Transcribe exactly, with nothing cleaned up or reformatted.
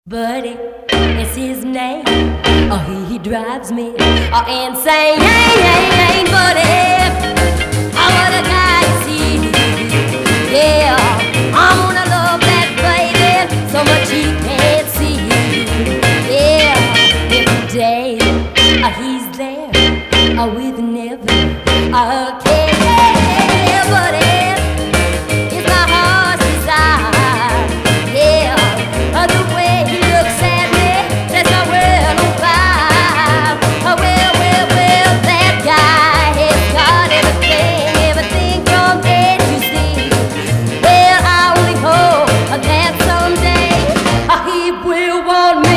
Buddy is his name. Oh, he, he drives me oh, insane. Hey, hey, hey, buddy. Oh, what a guy is he. Yeah, I'm gonna love that baby so much he can't see. Yeah, every day oh, he's there oh, with never a care. Yeah, buddy. Will want me